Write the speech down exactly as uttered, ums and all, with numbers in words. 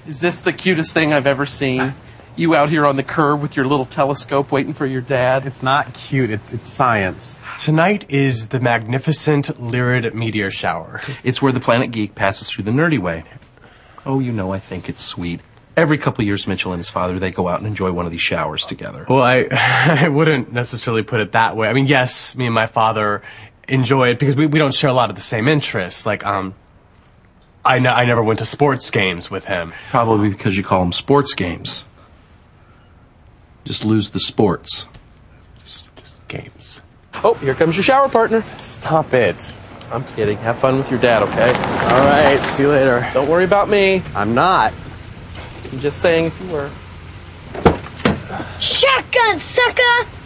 Is this the cutest thing I've ever seen? You out here on the curb with your little telescope waiting for your dad? It's not cute, it's it's science. Tonight is the magnificent Lyrid meteor shower. It's where the Planet Geek passes through the nerdy way. Oh, you know, I think it's sweet. Every couple of years, Mitchell and his father, they go out and enjoy one of these showers together. Well, I I wouldn't necessarily put it that way. I mean, yes, me and my father enjoy it because we, we don't share a lot of the same interests. Like, um, I, n- I never went to sports games with him. Probably because you call them sports games. Just lose the sports. Just, just games. Oh, here comes your shower partner. Stop it. I'm kidding. Have fun with your dad, okay? All right, see you later. Don't worry about me. I'm not. I'm just saying if you were. Shotgun, sucker!